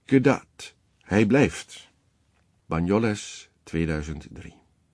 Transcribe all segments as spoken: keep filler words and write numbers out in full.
Kedat. Hij blijft. Banyoles, tweeduizend drie.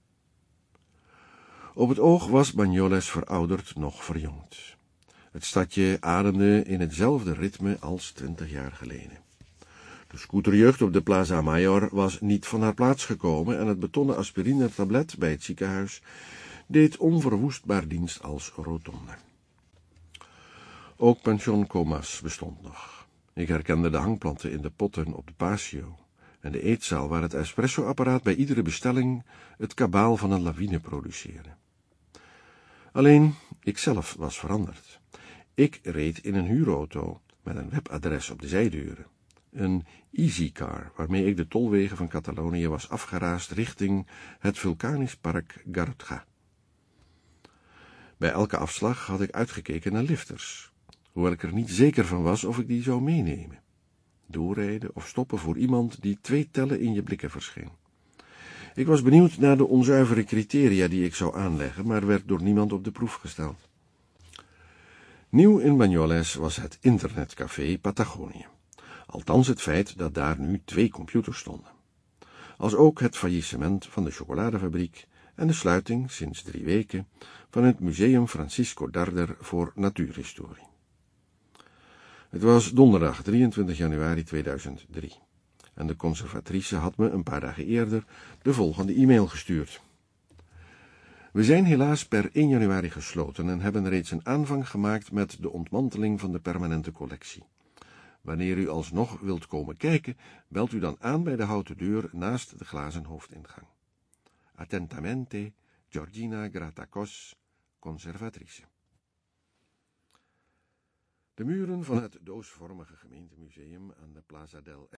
Op het oog was Banyoles verouderd nog verjongd. Het stadje ademde in hetzelfde ritme als twintig jaar geleden. De scooterjeugd op de Plaza Mayor was niet van haar plaats gekomen en het betonnen aspirine-tablet bij het ziekenhuis deed onverwoestbaar dienst als rotonde. Ook Pension Comas bestond nog. Ik herkende de hangplanten in de potten op de patio en de eetzaal waar het espresso-apparaat bij iedere bestelling het kabaal van een lawine produceerde. Alleen, ikzelf was veranderd. Ik reed in een huurauto met een webadres op de zijdeuren. Een easycar, waarmee ik de tolwegen van Catalonië was afgeraasd richting het vulkanisch park Garotxa. Bij elke afslag had ik uitgekeken naar lifters, hoewel ik er niet zeker van was of ik die zou meenemen. Doorrijden of stoppen voor iemand die twee tellen in je blikken verscheen. Ik was benieuwd naar de onzuivere criteria die ik zou aanleggen, maar werd door niemand op de proef gesteld. Nieuw in Banyoles was het internetcafé Patagonië. Althans het feit dat daar nu twee computers stonden. Als ook het faillissement van de chocoladefabriek en de sluiting, sinds drie weken, van het Museum Francisco Darder voor Natuurhistorie. Het was donderdag drieëntwintig januari tweeduizend drie en de conservatrice had me een paar dagen eerder de volgende e-mail gestuurd. We zijn helaas per één januari gesloten en hebben reeds een aanvang gemaakt met de ontmanteling van de permanente collectie. Wanneer u alsnog wilt komen kijken, belt u dan aan bij de houten deur naast de glazen hoofdingang. Attentamente, Georgina Gratacos, conservatrice. De muren van het doosvormige gemeentemuseum aan de Plaza del